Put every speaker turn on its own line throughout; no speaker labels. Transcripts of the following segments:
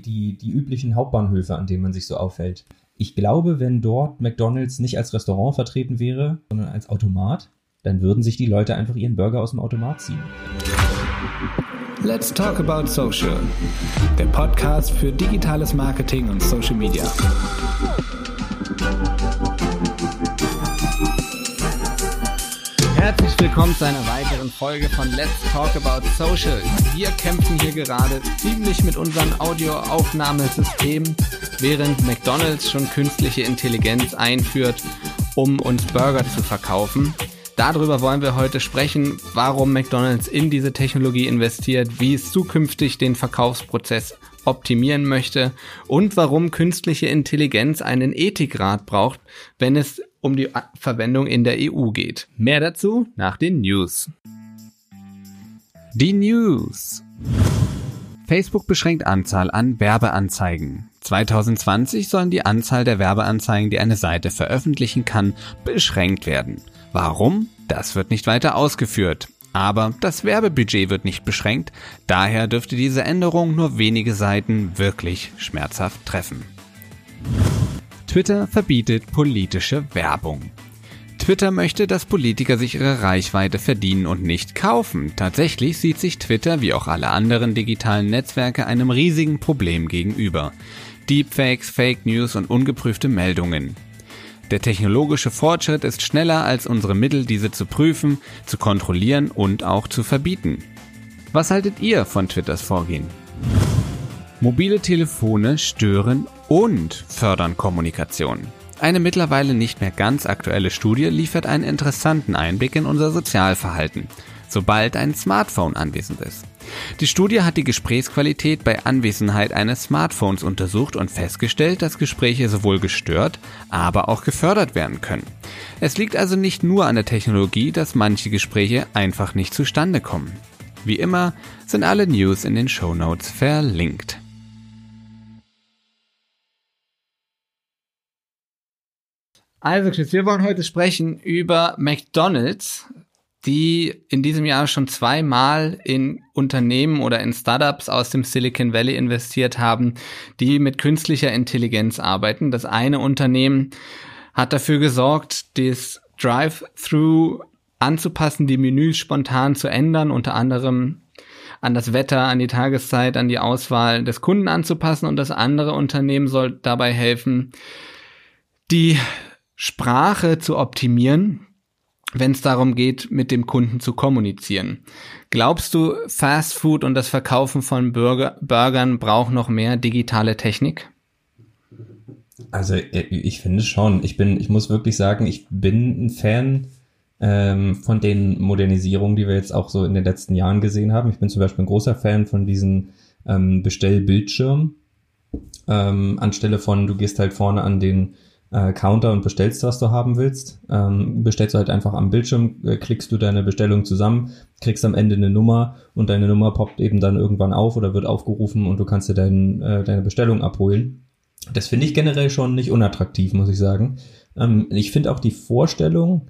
die üblichen Hauptbahnhöfe, an denen man sich so aufhält. Ich glaube, wenn dort McDonald's nicht als Restaurant vertreten wäre, sondern als Automat, dann würden sich die Leute einfach ihren Burger aus dem Automat ziehen.
Let's Talk About Social, der Podcast für digitales Marketing und Social Media. Herzlich willkommen zu einer weiteren Folge von Let's Talk About Social. Wir kämpfen hier gerade ziemlich mit unseren Audioaufnahmesystemen, während McDonald's schon künstliche Intelligenz einführt, um uns Burger zu verkaufen. Darüber wollen wir heute sprechen, warum McDonald's in diese Technologie investiert, wie es zukünftig den Verkaufsprozess optimieren möchte und warum künstliche Intelligenz einen Ethikrat braucht, wenn es um die Verwendung in der EU geht. Mehr dazu nach den News. Die News. Facebook beschränkt Anzahl an Werbeanzeigen. 2020 sollen die Anzahl der Werbeanzeigen, die eine Seite veröffentlichen kann, beschränkt werden. Warum? Das wird nicht weiter ausgeführt. Aber das Werbebudget wird nicht beschränkt, daher dürfte diese Änderung nur wenige Seiten wirklich schmerzhaft treffen. Twitter verbietet politische Werbung. Twitter möchte, dass Politiker sich ihre Reichweite verdienen und nicht kaufen. Tatsächlich sieht sich Twitter, wie auch alle anderen digitalen Netzwerke, einem riesigen Problem gegenüber. Deepfakes, Fake News und ungeprüfte Meldungen. Der technologische Fortschritt ist schneller als unsere Mittel, diese zu prüfen, zu kontrollieren und auch zu verbieten. Was haltet ihr von Twitters Vorgehen? Mobile Telefone stören und fördern Kommunikation. Eine mittlerweile nicht mehr ganz aktuelle Studie liefert einen interessanten Einblick in unser Sozialverhalten, sobald ein Smartphone anwesend ist. Die Studie hat die Gesprächsqualität bei Anwesenheit eines Smartphones untersucht und festgestellt, dass Gespräche sowohl gestört, aber auch gefördert werden können. Es liegt also nicht nur an der Technologie, dass manche Gespräche einfach nicht zustande kommen. Wie immer sind alle News in den Shownotes verlinkt. Also Chris, wir wollen heute sprechen über McDonald's, die in diesem Jahr schon 2-mal in Unternehmen oder in Startups aus dem Silicon Valley investiert haben, die mit künstlicher Intelligenz arbeiten. Das eine Unternehmen hat dafür gesorgt, das Drive-Thru anzupassen, die Menüs spontan zu ändern, unter anderem an das Wetter, an die Tageszeit, an die Auswahl des Kunden anzupassen. Und das andere Unternehmen soll dabei helfen, die Sprache zu optimieren, wenn es darum geht, mit dem Kunden zu kommunizieren. Glaubst du, Fast Food und das Verkaufen von Burgern braucht noch mehr digitale Technik?
Also ich finde schon. Ich muss wirklich sagen, ich bin ein Fan von den Modernisierungen, die wir jetzt auch so in den letzten Jahren gesehen haben. Ich bin zum Beispiel ein großer Fan von diesen Bestellbildschirmen. Anstelle von, du gehst halt vorne an den Counter und bestellst, was du haben willst. Bestellst du halt einfach am Bildschirm, klickst du deine Bestellung zusammen, kriegst am Ende eine Nummer und deine Nummer poppt eben dann irgendwann auf oder wird aufgerufen und du kannst dir deine Bestellung abholen. Das finde ich generell schon nicht unattraktiv, muss ich sagen. Ich finde auch die Vorstellung,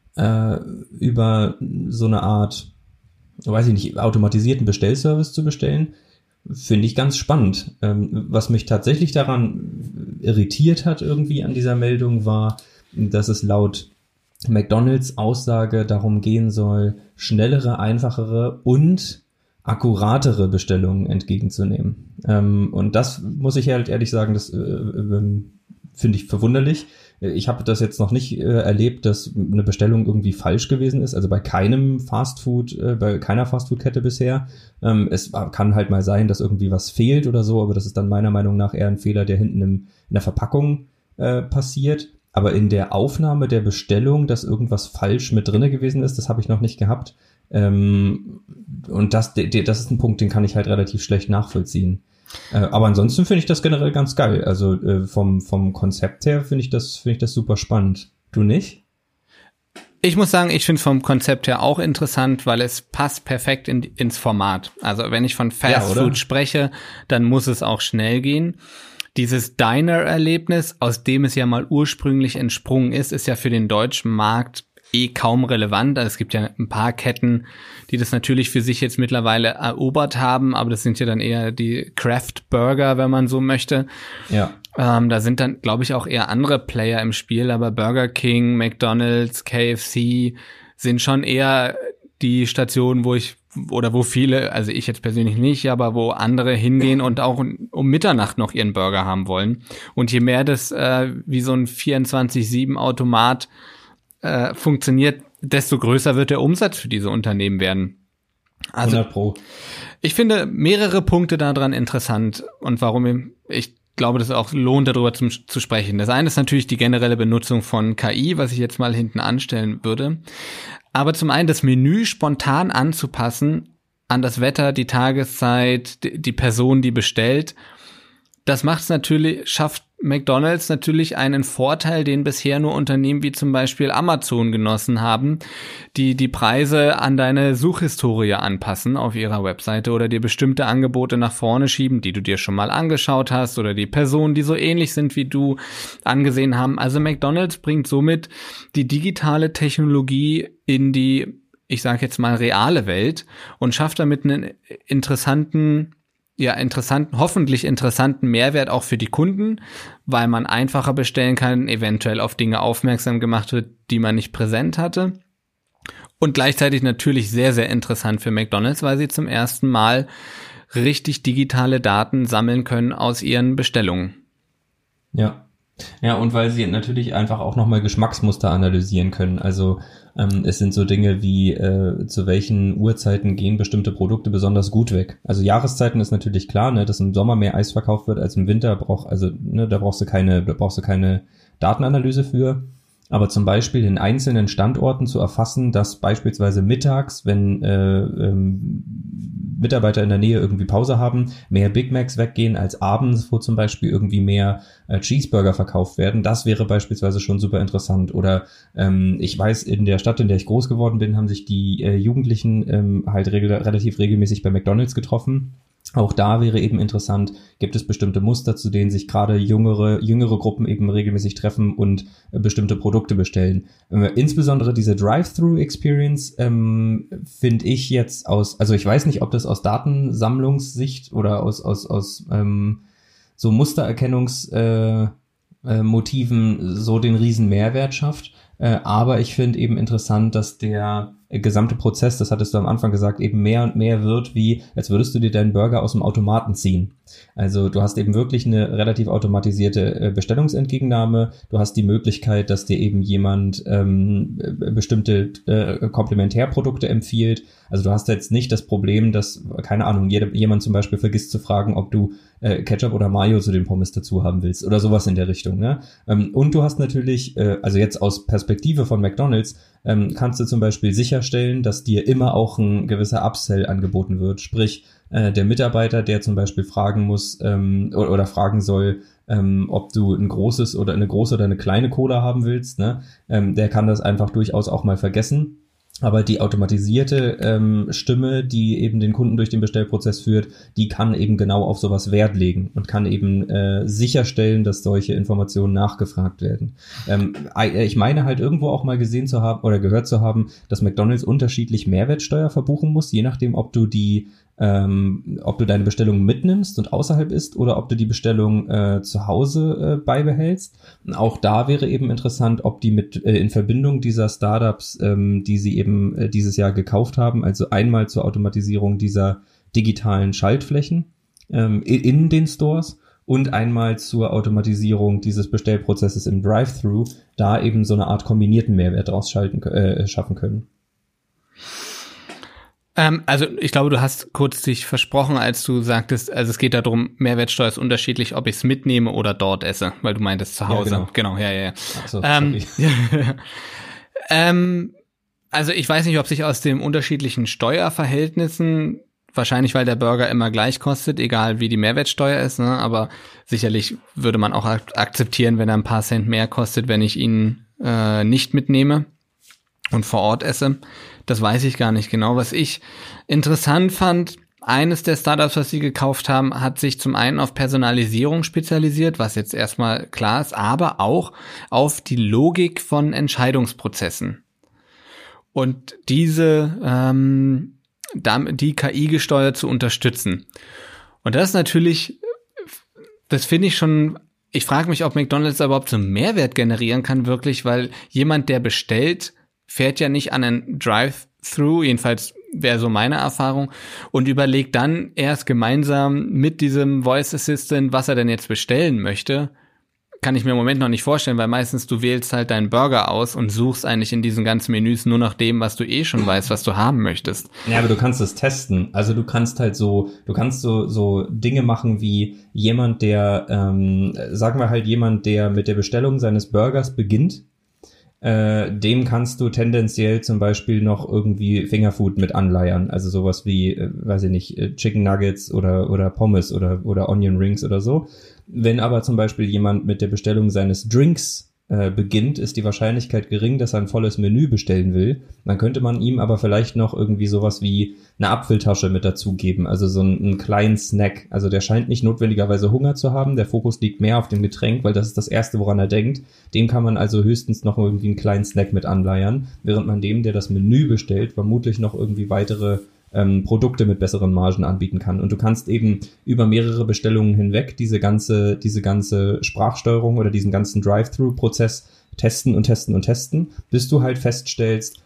über so eine Art, weiß ich nicht, automatisierten Bestellservice zu bestellen, finde ich ganz spannend. Was mich tatsächlich daran irritiert hat irgendwie an dieser Meldung war, dass es laut McDonald's Aussage darum gehen soll, schnellere, einfachere und akkuratere Bestellungen entgegenzunehmen. Und das muss ich halt ehrlich sagen, das finde ich verwunderlich. Ich habe das jetzt noch nicht erlebt, dass eine Bestellung irgendwie falsch gewesen ist, also bei keiner Fastfood-Kette bisher. Es kann halt mal sein, dass irgendwie was fehlt oder so, aber das ist dann meiner Meinung nach eher ein Fehler, der hinten in der Verpackung passiert. Aber in der Aufnahme der Bestellung, dass irgendwas falsch mit drinne gewesen ist, das habe ich noch nicht gehabt. Und das ist ein Punkt, den kann ich halt relativ schlecht nachvollziehen. Aber ansonsten finde ich das generell ganz geil. Also vom Konzept her finde ich das super spannend. Du nicht?
Ich muss sagen, ich finde es vom Konzept her auch interessant, weil es passt perfekt ins Format. Also wenn ich von Fast Food spreche, dann muss es auch schnell gehen. Dieses Diner-Erlebnis, aus dem es ja mal ursprünglich entsprungen ist ja für den deutschen Markt kaum relevant. Also es gibt ja ein paar Ketten, die das natürlich für sich jetzt mittlerweile erobert haben, aber das sind ja dann eher die Craft-Burger, wenn man so möchte.
Ja.
Da sind dann, glaube ich, auch eher andere Player im Spiel, aber Burger King, McDonald's, KFC sind schon eher die Stationen, wo viele, also ich jetzt persönlich nicht, aber wo andere hingehen und auch um Mitternacht noch ihren Burger haben wollen. Und je mehr das wie so ein 24/7 Automat funktioniert, desto größer wird der Umsatz für diese Unternehmen werden. Also
100%.
Ich finde mehrere Punkte daran interessant und warum ich glaube, dass es auch lohnt, darüber zu sprechen. Das eine ist natürlich die generelle Benutzung von KI, was ich jetzt mal hinten anstellen würde. Aber zum einen das Menü spontan anzupassen an das Wetter, die Tageszeit, die Person, die bestellt. Das schafft McDonald's natürlich einen Vorteil, den bisher nur Unternehmen wie zum Beispiel Amazon genossen haben, die Preise an deine Suchhistorie anpassen auf ihrer Webseite oder dir bestimmte Angebote nach vorne schieben, die du dir schon mal angeschaut hast oder die Personen, die so ähnlich sind wie du, angesehen haben. Also McDonald's bringt somit die digitale Technologie in die, ich sage jetzt mal, reale Welt und schafft damit einen hoffentlich interessanten Mehrwert auch für die Kunden, weil man einfacher bestellen kann, eventuell auf Dinge aufmerksam gemacht wird, die man nicht präsent hatte. Und gleichzeitig natürlich sehr, sehr interessant für McDonald's, weil sie zum ersten Mal richtig digitale Daten sammeln können aus ihren Bestellungen.
Ja. Ja, und weil sie natürlich einfach auch nochmal Geschmacksmuster analysieren können. Also es sind so Dinge wie, zu welchen Uhrzeiten gehen bestimmte Produkte besonders gut weg. Also Jahreszeiten ist natürlich klar, ne, dass im Sommer mehr Eis verkauft wird als im Winter, da brauchst du keine Datenanalyse für. Aber zum Beispiel in einzelnen Standorten zu erfassen, dass beispielsweise mittags, wenn Mitarbeiter in der Nähe irgendwie Pause haben, mehr Big Macs weggehen als abends, wo zum Beispiel irgendwie mehr Cheeseburger verkauft werden. Das wäre beispielsweise schon super interessant. Oder ich weiß, in der Stadt, in der ich groß geworden bin, haben sich die Jugendlichen relativ regelmäßig bei McDonald's getroffen. Auch da wäre eben interessant, gibt es bestimmte Muster, zu denen sich gerade jüngere Gruppen eben regelmäßig treffen und bestimmte Produkte bestellen. Insbesondere diese Drive-Thru-Experience finde ich jetzt also ich weiß nicht, ob das aus Datensammlungssicht oder aus so Mustererkennungsmotiven so den riesen Mehrwert schafft. Aber ich finde eben interessant, dass der gesamte Prozess, das hattest du am Anfang gesagt, eben mehr und mehr wird, wie als würdest du dir deinen Burger aus dem Automaten ziehen. Also du hast eben wirklich eine relativ automatisierte Bestellungsentgegennahme. Du hast die Möglichkeit, dass dir eben jemand bestimmte Komplementärprodukte empfiehlt. Also du hast jetzt nicht das Problem, dass, keine Ahnung, jemand zum Beispiel vergisst zu fragen, ob du Ketchup oder Mayo zu den Pommes dazu haben willst oder sowas in der Richtung, ne? Und du hast natürlich, also jetzt aus Perspektive von McDonald's, kannst du zum Beispiel sicherstellen, dass dir immer auch ein gewisser Upsell angeboten wird. Sprich, der Mitarbeiter, der zum Beispiel fragen muss oder fragen soll, ob du eine große oder eine kleine Cola haben willst, ne? Der kann das einfach durchaus auch mal vergessen. Aber die automatisierte Stimme, die eben den Kunden durch den Bestellprozess führt, die kann eben genau auf sowas Wert legen und kann eben sicherstellen, dass solche Informationen nachgefragt werden. Ich meine halt irgendwo auch mal gesehen zu haben oder gehört zu haben, dass McDonald's unterschiedlich Mehrwertsteuer verbuchen muss, je nachdem, ob du deine Bestellung mitnimmst und außerhalb isst oder ob du die Bestellung zu Hause beibehältst. Auch da wäre eben interessant, ob die in Verbindung dieser Startups, die sie eben dieses Jahr gekauft haben, also einmal zur Automatisierung dieser digitalen Schaltflächen in den Stores und einmal zur Automatisierung dieses Bestellprozesses im Drive-Thru, da eben so eine Art kombinierten Mehrwert daraus schaffen können.
Also ich glaube, du hast kurz dich versprochen, als du sagtest, also es geht darum, Mehrwertsteuer ist unterschiedlich, ob ich es mitnehme oder dort esse, weil du meintest zu Hause.
Ja,
genau, ja.
Ach so,
also ich weiß nicht, ob sich aus den unterschiedlichen Steuerverhältnissen, wahrscheinlich weil der Burger immer gleich kostet, egal wie die Mehrwertsteuer ist, ne? Aber sicherlich würde man auch akzeptieren, wenn er ein paar Cent mehr kostet, wenn ich ihn nicht mitnehme und vor Ort esse. Das weiß ich gar nicht genau. Was ich interessant fand, eines der Startups, was sie gekauft haben, hat sich zum einen auf Personalisierung spezialisiert, was jetzt erstmal klar ist, aber auch auf die Logik von Entscheidungsprozessen. und die KI gesteuert zu unterstützen. Und das ist natürlich, das finde ich schon, ich frage mich, ob McDonald's überhaupt so einen Mehrwert generieren kann wirklich, weil jemand, der bestellt, fährt ja nicht an einen Drive-Thru, jedenfalls wäre so meine Erfahrung, und überlegt dann erst gemeinsam mit diesem Voice Assistant, was er denn jetzt bestellen möchte. Kann ich mir im Moment noch nicht vorstellen, weil meistens du wählst halt deinen Burger aus und suchst eigentlich in diesen ganzen Menüs nur nach dem, was du schon weißt, was du haben möchtest.
Ja, aber du kannst es testen. Also du kannst halt so Dinge machen wie jemand, der, sagen wir halt jemand, der mit der Bestellung seines Burgers beginnt, dem kannst du tendenziell zum Beispiel noch irgendwie Fingerfood mit anleiern. Also sowas wie, weiß ich nicht, Chicken Nuggets oder Pommes oder Onion Rings oder so. Wenn aber zum Beispiel jemand mit der Bestellung seines Drinks beginnt, ist die Wahrscheinlichkeit gering, dass er ein volles Menü bestellen will. Dann könnte man ihm aber vielleicht noch irgendwie sowas wie eine Apfeltasche mit dazugeben, also so einen kleinen Snack. Also der scheint nicht notwendigerweise Hunger zu haben, der Fokus liegt mehr auf dem Getränk, weil das ist das Erste, woran er denkt. Dem kann man also höchstens noch irgendwie einen kleinen Snack mit anleiern, während man dem, der das Menü bestellt, vermutlich noch irgendwie weitere Produkte mit besseren Margen anbieten kann. Und du kannst eben über mehrere Bestellungen hinweg diese ganze Sprachsteuerung oder diesen ganzen Drive-Thru-Prozess testen, bis du halt feststellst,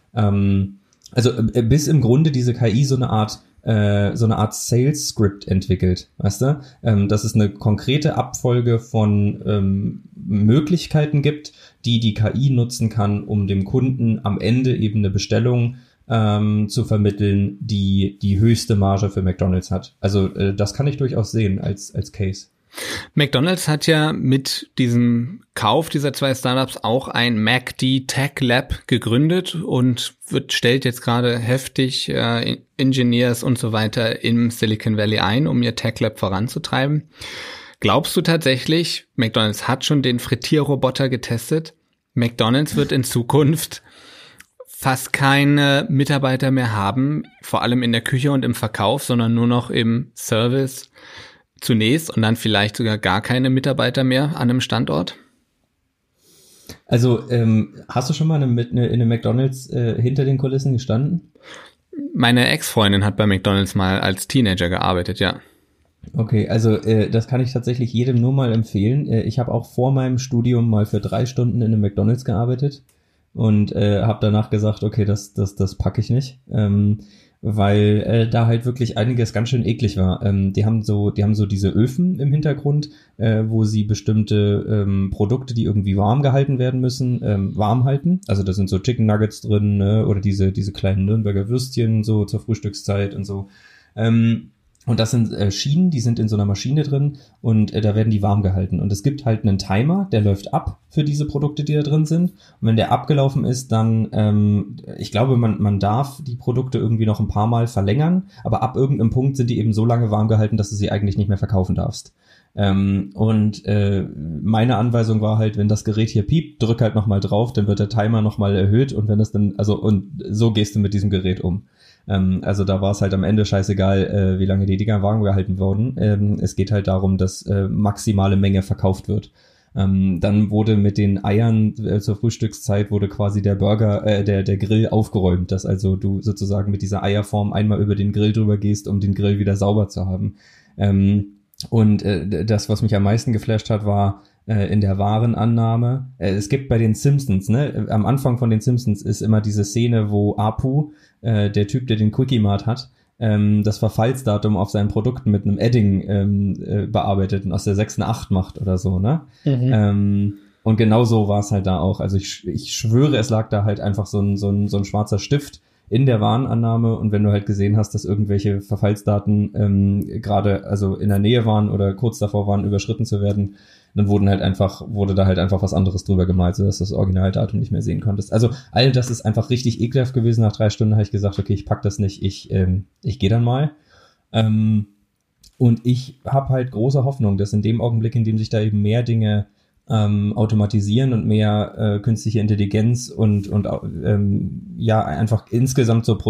bis im Grunde diese KI so eine Art Sales-Script entwickelt, weißt du? Dass es eine konkrete Abfolge von Möglichkeiten gibt, die KI nutzen kann, um dem Kunden am Ende eben eine Bestellung zu vermitteln, die höchste Marge für McDonald's hat. Also das kann ich durchaus sehen als Case.
McDonald's hat ja mit diesem Kauf dieser 2 Startups auch ein MacD Tech Lab gegründet und stellt jetzt gerade heftig Engineers und so weiter im Silicon Valley ein, um ihr Tech Lab voranzutreiben. Glaubst du tatsächlich, McDonald's hat schon den Frittierroboter getestet? McDonald's wird in Zukunft fast keine Mitarbeiter mehr haben, vor allem in der Küche und im Verkauf, sondern nur noch im Service zunächst und dann vielleicht sogar gar keine Mitarbeiter mehr an einem Standort?
Also hast du schon mal in einem McDonald's hinter den Kulissen gestanden?
Meine Ex-Freundin hat bei McDonald's mal als Teenager gearbeitet, ja.
Okay, also das kann ich tatsächlich jedem nur mal empfehlen. Ich habe auch vor meinem Studium mal für 3 Stunden in einem McDonald's gearbeitet. Und habe danach gesagt, okay, das packe ich nicht, weil da halt wirklich einiges ganz schön eklig war. Die haben so diese Öfen im Hintergrund, wo sie bestimmte Produkte, die irgendwie warm gehalten werden müssen, warm halten. Also da sind so Chicken Nuggets drin, ne? Oder diese kleinen Nürnberger Würstchen so zur Frühstückszeit und so. Und das sind Schienen, die sind in so einer Maschine drin und da werden die warm gehalten. Und es gibt halt einen Timer, der läuft ab für diese Produkte, die da drin sind. Und wenn der abgelaufen ist, dann, ich glaube, man darf die Produkte irgendwie noch ein paar Mal verlängern, aber ab irgendeinem Punkt sind die eben so lange warm gehalten, dass du sie eigentlich nicht mehr verkaufen darfst. Meine Anweisung war halt, wenn das Gerät hier piept, drück halt nochmal drauf, dann wird der Timer nochmal erhöht und wenn das dann, und so gehst du mit diesem Gerät um. Also da war es halt am Ende scheißegal, wie lange die Dinger warm gehalten wurden. Es geht halt darum, dass maximale Menge verkauft wird. Dann wurde mit den Eiern zur Frühstückszeit wurde quasi der Burger, der Grill aufgeräumt, dass also du sozusagen mit dieser Eierform einmal über den Grill drüber gehst, um den Grill wieder sauber zu haben. Das, was mich am meisten geflasht hat, war in der Warenannahme. Es gibt bei den Simpsons, ne, am Anfang von den Simpsons ist immer diese Szene, wo Apu, der Typ, der den Quickie Mart hat, das Verfallsdatum auf seinen Produkten mit einem Edding bearbeitet und aus der 6 eine 8 macht oder so, ne? Mhm. Und genau so war es halt da auch. Also ich schwöre, es lag da halt einfach so ein schwarzer Stift in der Warenannahme und wenn du halt gesehen hast, dass irgendwelche Verfallsdaten gerade also in der Nähe waren oder kurz davor waren, überschritten zu werden, dann wurde da halt einfach was anderes drüber gemalt, sodass du das Originaldatum nicht mehr sehen konntest. Also all das ist einfach richtig ekelhaft gewesen. Nach 3 Stunden habe ich gesagt, okay, ich pack das nicht, ich gehe dann mal. Und ich habe halt große Hoffnung, dass in dem Augenblick, in dem sich da eben mehr Dinge automatisieren und mehr künstliche Intelligenz und einfach insgesamt so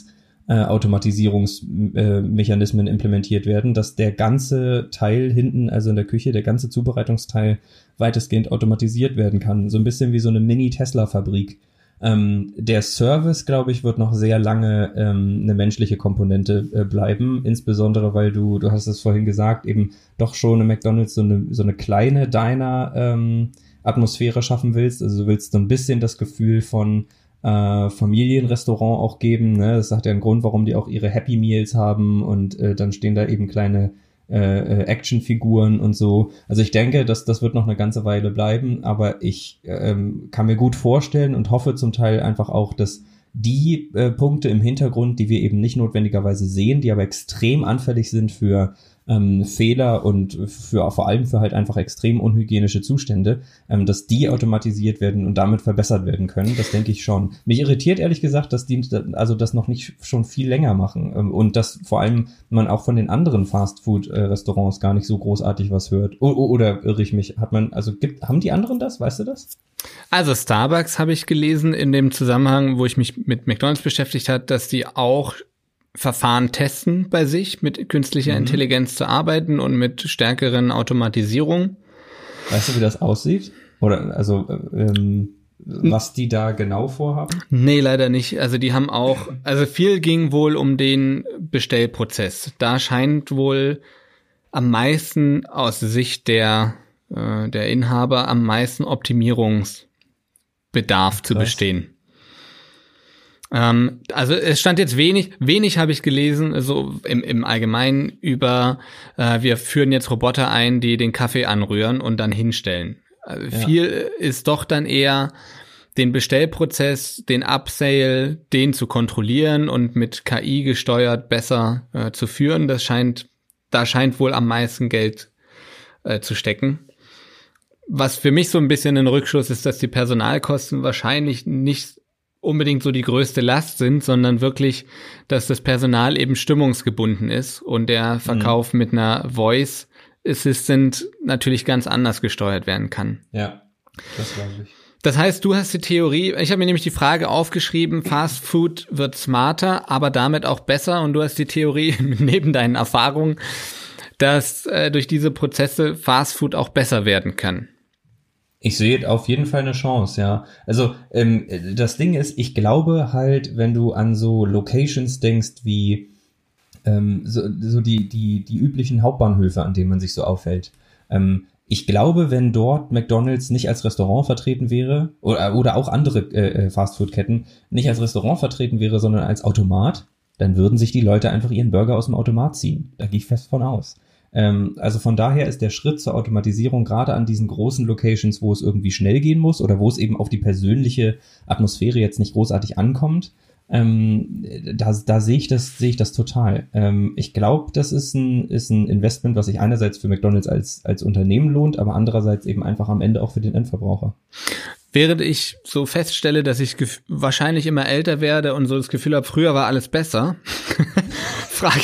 Prozessautomatisierungsmechanismen implementiert werden, dass der ganze Teil hinten, also in der Küche, der ganze Zubereitungsteil weitestgehend automatisiert werden kann. So ein bisschen wie so eine Mini-Tesla-Fabrik. Der Service, glaube ich, wird noch sehr lange eine menschliche Komponente bleiben, insbesondere weil du hast es vorhin gesagt, eben doch schon eine McDonald's so eine kleine Diner Atmosphäre schaffen willst. Also du willst so ein bisschen das Gefühl von Familienrestaurant auch geben, ne? Das hat ja einen Grund, warum die auch ihre Happy Meals haben und dann stehen da eben kleine Actionfiguren und so. Also ich denke, das wird noch eine ganze Weile bleiben, aber ich kann mir gut vorstellen und hoffe zum Teil einfach auch, dass die Punkte im Hintergrund, die wir eben nicht notwendigerweise sehen, die aber extrem anfällig sind für Fehler und vor allem für halt einfach extrem unhygienische Zustände, dass die automatisiert werden und damit verbessert werden können. Das denke ich schon. Mich irritiert ehrlich gesagt, dass die also das noch nicht schon viel länger machen und dass vor allem man auch von den anderen Fastfood-Restaurants gar nicht so großartig was hört. Oder irre ich mich? Haben die anderen das? Weißt du das?
Also Starbucks habe ich gelesen in dem Zusammenhang, wo ich mich mit McDonald's beschäftigt habe, dass die auch Verfahren testen bei sich, mit künstlicher Intelligenz zu arbeiten und mit stärkeren Automatisierung.
Weißt du, wie das aussieht? Oder was die da genau vorhaben?
Nee, leider nicht. Also die haben auch, viel ging wohl um den Bestellprozess. Da scheint wohl am meisten aus Sicht der Inhaber am meisten Optimierungsbedarf zu bestehen. Also es stand jetzt wenig habe ich gelesen, so im Allgemeinen über, wir führen jetzt Roboter ein, die den Kaffee anrühren und dann hinstellen. Viel ist doch dann eher den Bestellprozess, den Upsale, den zu kontrollieren und mit KI gesteuert besser zu führen. Da scheint wohl am meisten Geld zu stecken. Was für mich so ein bisschen ein Rückschluss ist, dass die Personalkosten wahrscheinlich nicht unbedingt so die größte Last sind, sondern wirklich, dass das Personal eben stimmungsgebunden ist und der Verkauf mit einer Voice Assistant natürlich ganz anders gesteuert werden kann.
Ja, das glaube ich.
Das heißt, du hast die Theorie, ich habe mir nämlich die Frage aufgeschrieben, Fast Food wird smarter, aber damit auch besser, und du hast die Theorie neben deinen Erfahrungen, dass durch diese Prozesse Fast Food auch besser werden kann.
Ich sehe auf jeden Fall eine Chance, ja. Also das Ding ist, ich glaube halt, wenn du an so Locations denkst wie so die üblichen Hauptbahnhöfe, an denen man sich so aufhält. Ich glaube, wenn dort McDonald's nicht als Restaurant vertreten wäre oder auch andere Fastfood-Ketten nicht als Restaurant vertreten wäre, sondern als Automat, dann würden sich die Leute einfach ihren Burger aus dem Automat ziehen. Da gehe ich fest von aus. Also von daher ist der Schritt zur Automatisierung gerade an diesen großen Locations, wo es irgendwie schnell gehen muss oder wo es eben auf die persönliche Atmosphäre jetzt nicht großartig ankommt, da sehe ich das total. Ich glaube, das ist ein Investment, was sich einerseits für McDonald's als Unternehmen lohnt, aber andererseits eben einfach am Ende auch für den Endverbraucher.
Während ich so feststelle, dass ich wahrscheinlich immer älter werde und so das Gefühl habe, früher war alles besser, frage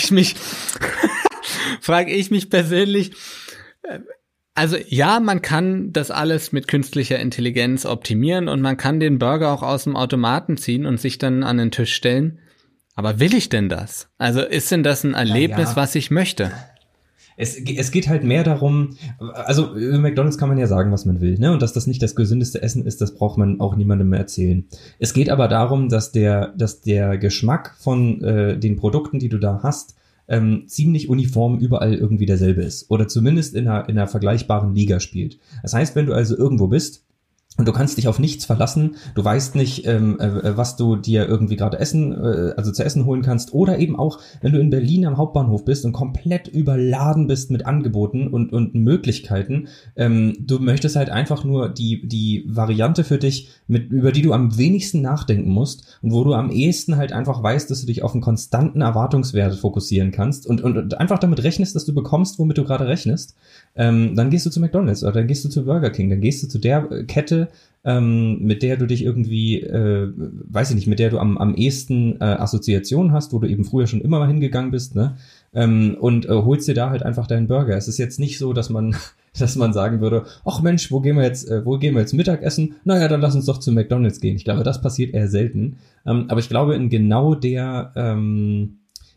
ich mich persönlich, also ja, man kann das alles mit künstlicher Intelligenz optimieren und man kann den Burger auch aus dem Automaten ziehen und sich dann an den Tisch stellen. Aber will ich denn das? Also ist denn das ein Erlebnis, was ich möchte?
Es geht halt mehr darum, also über McDonald's kann man ja sagen, was man will, ne? Und dass das nicht das gesündeste Essen ist, das braucht man auch niemandem mehr erzählen. Es geht aber darum, dass der Geschmack von den Produkten, die du da hast, ziemlich uniform überall irgendwie derselbe ist. Oder zumindest in einer vergleichbaren Liga spielt. Das heißt, wenn du also irgendwo bist und du kannst dich auf nichts verlassen, du weißt nicht, was du dir irgendwie gerade zu essen holen kannst, oder eben auch, wenn du in Berlin am Hauptbahnhof bist und komplett überladen bist mit Angeboten und Möglichkeiten, du möchtest halt einfach nur die Variante für dich, über die du am wenigsten nachdenken musst und wo du am ehesten halt einfach weißt, dass du dich auf einen konstanten Erwartungswert fokussieren kannst und einfach damit rechnest, dass du bekommst, womit du gerade rechnest, dann gehst du zu McDonald's oder dann gehst du zu Burger King, dann gehst du zu der Kette, mit der du dich irgendwie, weiß ich nicht, mit der du am ehesten Assoziationen hast, wo du eben früher schon immer mal hingegangen bist, ne? Und holst dir da halt einfach deinen Burger. Es ist jetzt nicht so, dass man sagen würde, ach Mensch, wo gehen wir jetzt Mittagessen? Naja, dann lass uns doch zu McDonald's gehen. Ich glaube, das passiert eher selten. Aber ich glaube, in genau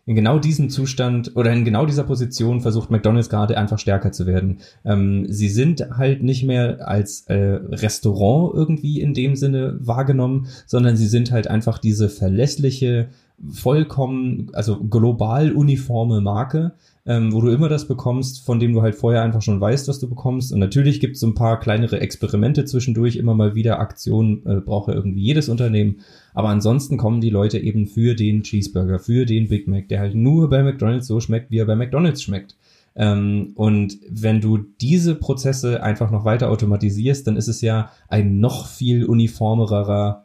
in genau diesem Zustand oder in genau dieser Position versucht McDonald's gerade einfach stärker zu werden. Sie sind halt nicht mehr als Restaurant irgendwie in dem Sinne wahrgenommen, sondern sie sind halt einfach diese verlässliche, vollkommen, also global uniforme Marke, wo du immer das bekommst, von dem du halt vorher einfach schon weißt, was du bekommst. Und natürlich gibt es so ein paar kleinere Experimente zwischendurch, immer mal wieder Aktionen, braucht ja irgendwie jedes Unternehmen. Aber ansonsten kommen die Leute eben für den Cheeseburger, für den Big Mac, der halt nur bei McDonald's so schmeckt, wie er bei McDonald's schmeckt. Und wenn du diese Prozesse einfach noch weiter automatisierst, dann ist es ja ein noch viel uniformerer,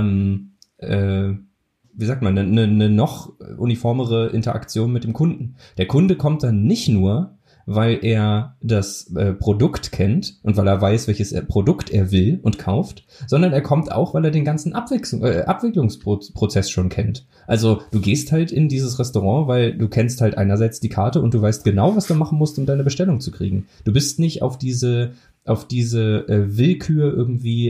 wie sagt man, eine noch uniformere Interaktion mit dem Kunden. Der Kunde kommt dann nicht nur, weil er das Produkt kennt und weil er weiß, welches Produkt er will und kauft, sondern er kommt auch, weil er den ganzen Abwicklungsprozess schon kennt. Also du gehst halt in dieses Restaurant, weil du kennst halt einerseits die Karte und du weißt genau, was du machen musst, um deine Bestellung zu kriegen. Du bist nicht auf diese Willkür irgendwie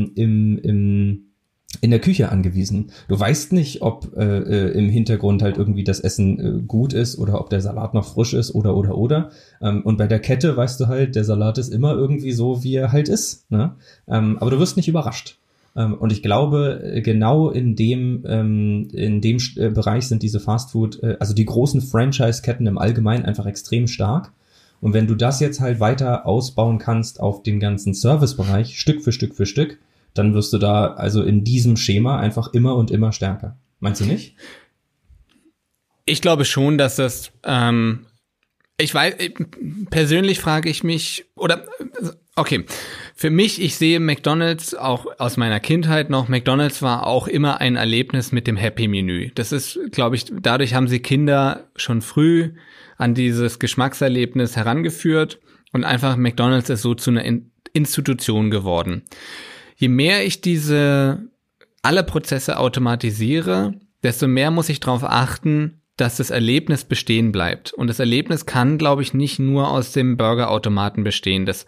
in der Küche angewiesen. Du weißt nicht, ob im Hintergrund halt irgendwie das Essen gut ist oder ob der Salat noch frisch ist oder. Und bei der Kette weißt du halt, der Salat ist immer irgendwie so, wie er halt ist. Ne? Aber du wirst nicht überrascht. Und ich glaube, genau in dem Bereich sind diese Fastfood, also die großen Franchise-Ketten im Allgemeinen einfach extrem stark. Und wenn du das jetzt halt weiter ausbauen kannst auf den ganzen Servicebereich, Stück für Stück für Stück, dann wirst du da also in diesem Schema einfach immer und immer stärker. Meinst du nicht?
Ich glaube schon, dass das, ich weiß, persönlich frage ich mich, okay, für mich, ich sehe McDonald's auch aus meiner Kindheit noch, McDonald's war auch immer ein Erlebnis mit dem Happy-Menü. Das ist, glaube ich, dadurch haben sie Kinder schon früh an dieses Geschmackserlebnis herangeführt und einfach McDonald's ist so zu einer Institution geworden. Je mehr ich alle Prozesse automatisiere, desto mehr muss ich darauf achten, dass das Erlebnis bestehen bleibt. Und das Erlebnis kann, glaube ich, nicht nur aus dem Burgerautomaten bestehen. Das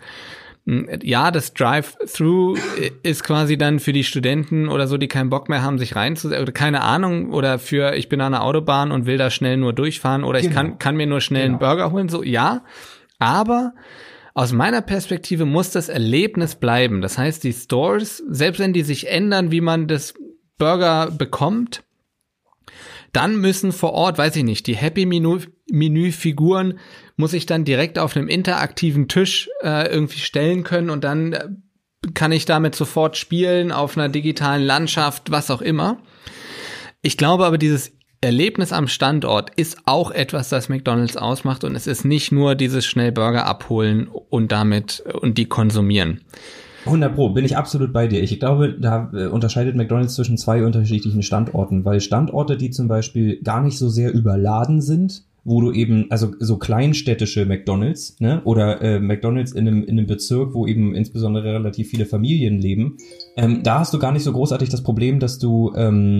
Drive-Thru ist quasi dann für die Studenten oder so, die keinen Bock mehr haben, sich reinzusetzen, oder keine Ahnung, oder für ich bin an der Autobahn und will da schnell nur durchfahren oder ich kann mir nur schnell einen Burger holen, so, ja, aber aus meiner Perspektive muss das Erlebnis bleiben. Das heißt, die Stores, selbst wenn die sich ändern, wie man das Burger bekommt, dann müssen vor Ort, weiß ich nicht, die Happy-Menü-Figuren muss ich dann direkt auf einem interaktiven Tisch irgendwie stellen können und dann kann ich damit sofort spielen auf einer digitalen Landschaft, was auch immer. Ich glaube aber, dieses Erlebnis am Standort ist auch etwas, das McDonald's ausmacht und es ist nicht nur dieses schnell Burger abholen und die konsumieren.
100%, bin ich absolut bei dir. Ich glaube, da unterscheidet McDonald's zwischen zwei unterschiedlichen Standorten, weil Standorte, die zum Beispiel gar nicht so sehr überladen sind, wo du eben, also so kleinstädtische McDonald's, ne, oder McDonald's in einem Bezirk, wo eben insbesondere relativ viele Familien leben, da hast du gar nicht so großartig das Problem, dass du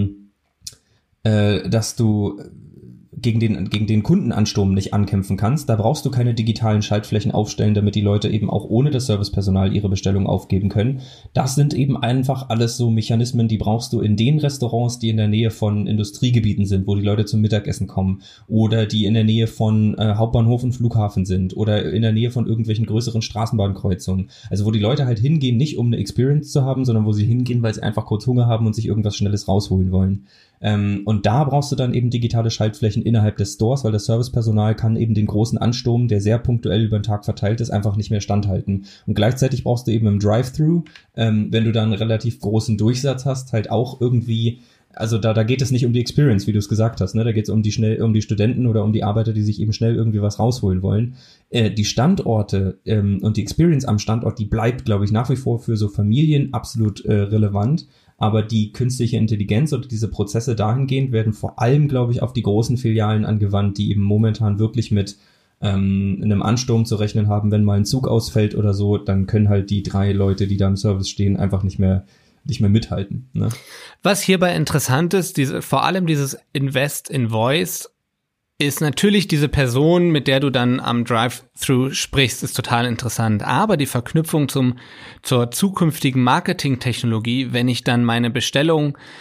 gegen den Kundenansturm nicht ankämpfen kannst. Da brauchst du keine digitalen Schaltflächen aufstellen, damit die Leute eben auch ohne das Servicepersonal ihre Bestellung aufgeben können. Das sind eben einfach alles so Mechanismen, die brauchst du in den Restaurants, die in der Nähe von Industriegebieten sind, wo die Leute zum Mittagessen kommen oder die in der Nähe von Hauptbahnhof und Flughafen sind oder in der Nähe von irgendwelchen größeren Straßenbahnkreuzungen. Also wo die Leute halt hingehen, nicht um eine Experience zu haben, sondern wo sie hingehen, weil sie einfach kurz Hunger haben und sich irgendwas Schnelles rausholen wollen. Und da brauchst du dann eben digitale Schaltflächen innerhalb des Stores, weil das Servicepersonal kann eben den großen Ansturm, der sehr punktuell über den Tag verteilt ist, einfach nicht mehr standhalten. Und gleichzeitig brauchst du eben im Drive-Thru, wenn du dann einen relativ großen Durchsatz hast, halt auch irgendwie, also da geht es nicht um die Experience, wie du es gesagt hast, ne? Da geht es um die Studenten oder um die Arbeiter, die sich eben schnell irgendwie was rausholen wollen. Die Standorte und die Experience am Standort, die bleibt, glaube ich, nach wie vor für so Familien absolut relevant. Aber die künstliche Intelligenz oder diese Prozesse dahingehend werden vor allem, glaube ich, auf die großen Filialen angewandt, die eben momentan wirklich mit einem Ansturm zu rechnen haben. Wenn mal ein Zug ausfällt oder so, dann können halt die 3 Leute, die da im Service stehen, einfach nicht mehr mithalten. Ne?
Was hierbei interessant ist, vor allem dieses Invest in Voice, ist natürlich diese Person, mit der du dann am Drive-Thru sprichst, ist total interessant. Aber die Verknüpfung zur zukünftigen Marketingtechnologie, wenn ich dann meine Bestellung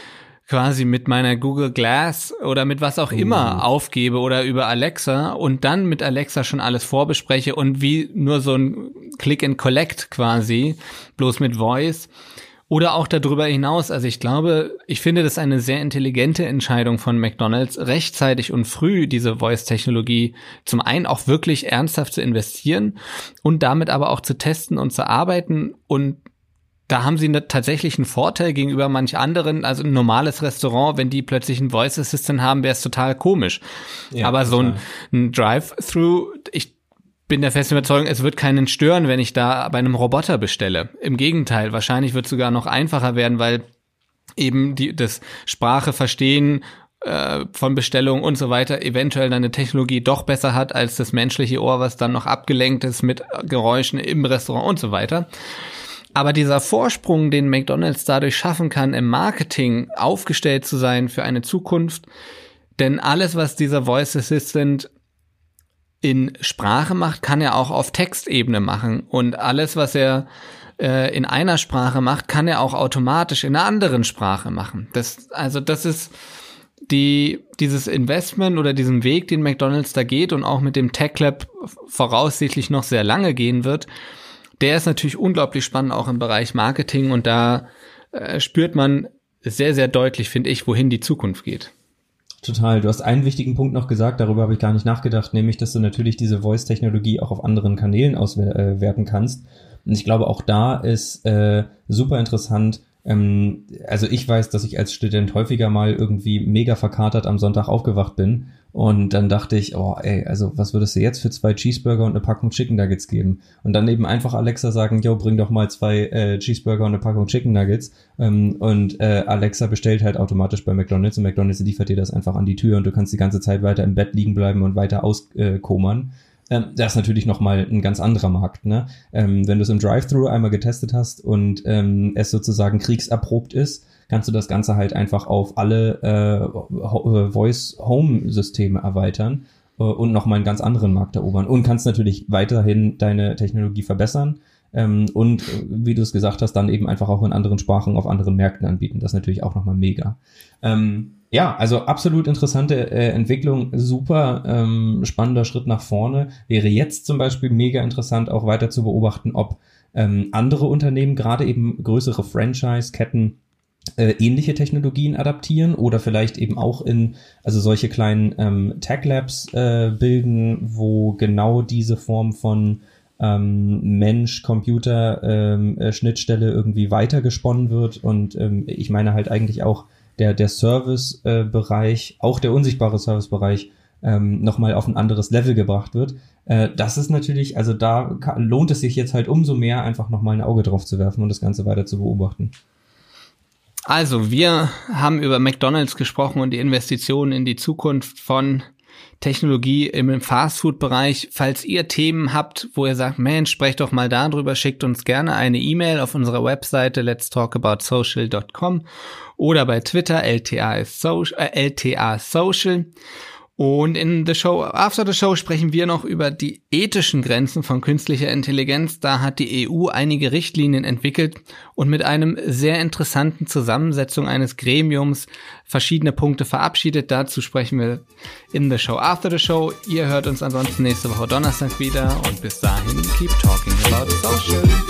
quasi mit meiner Google Glass oder mit was auch immer aufgebe oder über Alexa und dann mit Alexa schon alles vorbespreche und wie nur so ein Click and Collect quasi, bloß mit Voice. Oder auch darüber hinaus, also ich finde das eine sehr intelligente Entscheidung von McDonald's, rechtzeitig und früh diese Voice-Technologie zum einen auch wirklich ernsthaft zu investieren und damit aber auch zu testen und zu arbeiten, und da haben sie tatsächlich einen Vorteil gegenüber manch anderen. Also ein normales Restaurant, wenn die plötzlich einen Voice Assistant haben, wäre es total komisch. Ja, aber total. So ein Drive-Thru, ich bin der festen Überzeugung, es wird keinen stören, wenn ich da bei einem Roboter bestelle. Im Gegenteil, wahrscheinlich wird es sogar noch einfacher werden, weil eben das Sprache verstehen von Bestellungen und so weiter eventuell eine Technologie doch besser hat als das menschliche Ohr, was dann noch abgelenkt ist mit Geräuschen im Restaurant und so weiter. Aber dieser Vorsprung, den McDonald's dadurch schaffen kann, im Marketing aufgestellt zu sein für eine Zukunft, denn alles, was dieser Voice Assistant in Sprache macht, kann er auch auf Textebene machen, und alles, was er in einer Sprache macht, kann er auch automatisch in einer anderen Sprache machen. Das ist dieses Investment oder diesen Weg, den McDonald's da geht und auch mit dem Tech Lab voraussichtlich noch sehr lange gehen wird, der ist natürlich unglaublich spannend, auch im Bereich Marketing, und da spürt man sehr, sehr deutlich, finde ich, wohin die Zukunft geht.
Total. Du hast einen wichtigen Punkt noch gesagt, darüber habe ich gar nicht nachgedacht, nämlich, dass du natürlich diese Voice-Technologie auch auf anderen Kanälen auswerten kannst. Und ich glaube, auch da ist super interessant. Also ich weiß, dass ich als Student häufiger mal irgendwie mega verkatert am Sonntag aufgewacht bin. Und dann dachte ich, also was würdest du jetzt für 2 Cheeseburger und eine Packung Chicken Nuggets geben? Und dann eben einfach Alexa sagen, bring doch mal 2 Cheeseburger und eine Packung Chicken Nuggets. Und Alexa bestellt halt automatisch bei McDonald's, und McDonald's liefert dir das einfach an die Tür, und du kannst die ganze Zeit weiter im Bett liegen bleiben und weiter auskommern. Das ist natürlich nochmal ein ganz anderer Markt, ne? Wenn du es im Drive-Thru einmal getestet hast und es sozusagen kriegserprobt ist, kannst du das Ganze halt einfach auf alle Voice-Home-Systeme erweitern und nochmal einen ganz anderen Markt erobern. Und kannst natürlich weiterhin deine Technologie verbessern und, wie du es gesagt hast, dann eben einfach auch in anderen Sprachen auf anderen Märkten anbieten. Das ist natürlich auch nochmal mega. Ja, also absolut interessante Entwicklung, super spannender Schritt nach vorne. Wäre jetzt zum Beispiel mega interessant, auch weiter zu beobachten, ob andere Unternehmen, gerade eben größere Franchise-Ketten, ähnliche Technologien adaptieren oder vielleicht eben auch in solche kleinen Tech-Labs bilden, wo genau diese Form von Mensch-Computer-Schnittstelle irgendwie weitergesponnen wird. Und ich meine halt eigentlich auch der Service-Bereich, auch der unsichtbare Service-Bereich nochmal auf ein anderes Level gebracht wird. Das ist natürlich, also da lohnt es sich jetzt halt umso mehr, einfach nochmal ein Auge drauf zu werfen und das Ganze weiter zu beobachten.
Also, wir haben über McDonald's gesprochen und die Investitionen in die Zukunft von Technologie im Fastfood-Bereich. Falls ihr Themen habt, wo ihr sagt, Mensch, sprecht doch mal darüber, schickt uns gerne eine E-Mail auf unserer Webseite letstalkaboutsocial.com oder bei Twitter LTA Social. Und in the Show, after the Show, sprechen wir noch über die ethischen Grenzen von künstlicher Intelligenz. Da hat die EU einige Richtlinien entwickelt und mit einem sehr interessanten Zusammensetzung eines Gremiums verschiedene Punkte verabschiedet. Dazu sprechen wir in the Show, after the Show. Ihr hört uns ansonsten nächste Woche Donnerstag wieder, und bis dahin, keep talking about social.